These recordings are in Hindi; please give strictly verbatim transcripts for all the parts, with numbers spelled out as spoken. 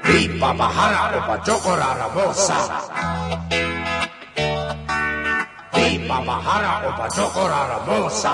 Pipa bajara opa chocorara moza. Pipa bajara opa chocorara moza.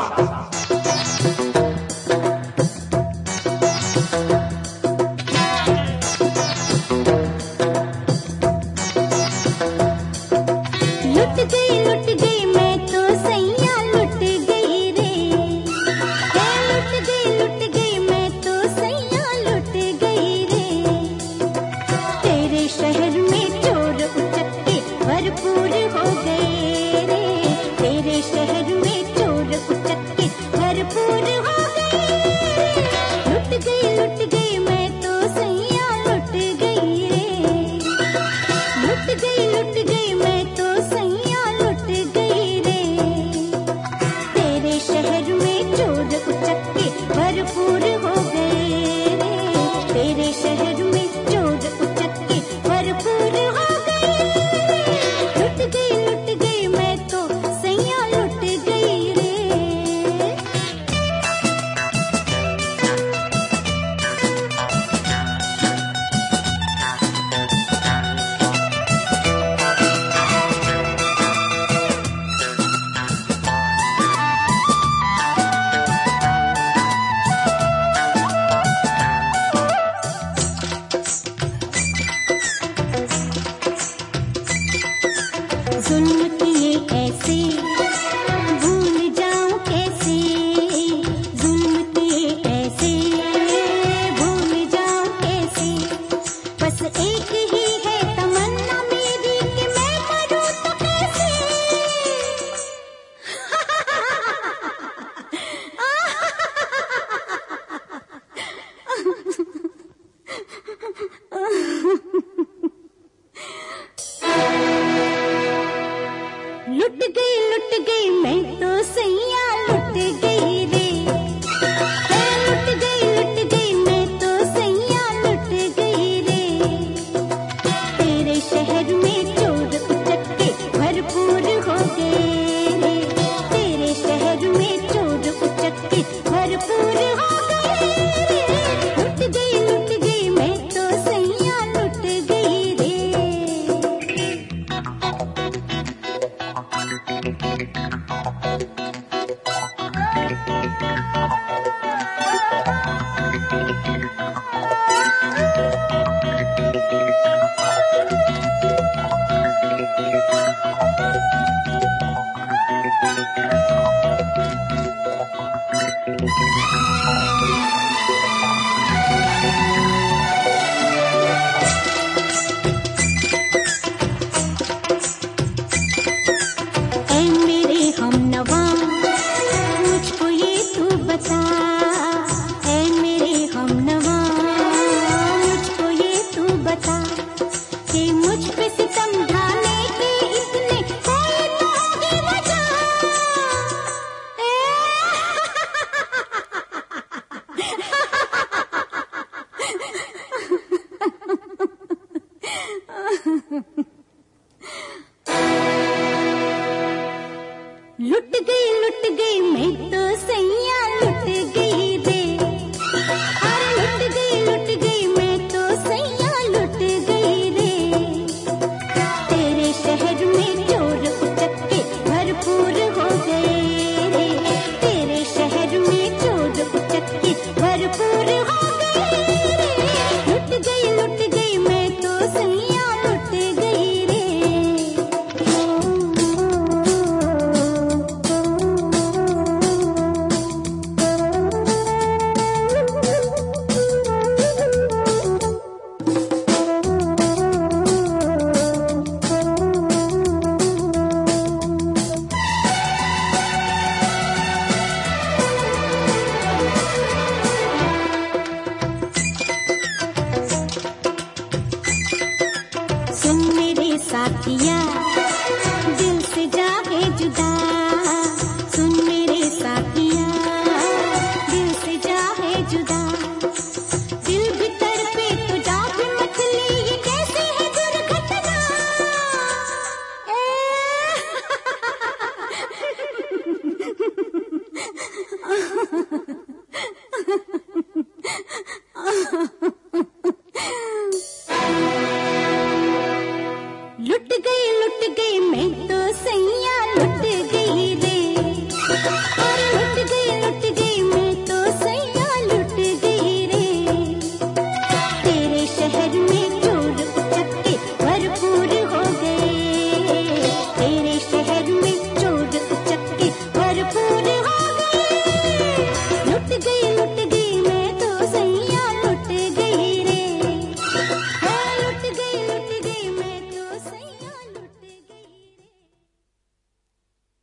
लुट गई लुट गई मैं तो सैया लुट गई रे, लुट गई लुट गई मैं तो सैया लुट गई रे। तेरे शहर में चोर उचक्के भरपूर हो गए रे, तेरे शहर में चोर उचक्के भरपूर हो गए। लुट गई लुट गई मैं तो सैया लुट गई रे, लुट गई लुट गई मैं तो सैया लुट गई रे। तेरे शहर में चोर उचक्के भरपूर हो गए रे, तेरे शहर में चोर उचक्के भरपूर हो गए। लुट गई लुट गई मैं तो सैया लुट गई रे। जुल्म किए ऐसे भूल जाऊं कैसे, जुल्म किए ऐसे भूल जाऊं कैसे। बस एक ही है तमन्ना मेरी कि मैं मरूं तो कैसे। लुट गई लुट गई मैं तो सैया लुट गई रे, लुट गई लुट गई मैं तो सैया लुट गई रे। तेरे शहर में चोर उचक्के भरपूर हो गए रे, तेरे शहर में चोर उचक्के भरपूर हो गए रे। लुट गई लुट गई मैं तो सैया लुट गई रे। ऐ मेरे हमनवा मुझको ये तू बता, ऐ मेरे हमनवा मुझको ये तू बता कि मुझ पे सितम ढाने के इतने कोई तो होगी वजह। लुट गई लुट गई मैं तो सैया लुट गई रे, अरे लुट गई लुट गई मैं तो सैया लुट गई रे। तेरे शहर में चोर उचक्के भरपूर हो गए रे, तेरे शहर में चोर उचक्के भरपूर हो गए रे। लुट गई लुट गई मैं तो सैया लुट गई रे। सुन मेरे साथिया दिल से जागे जुदा,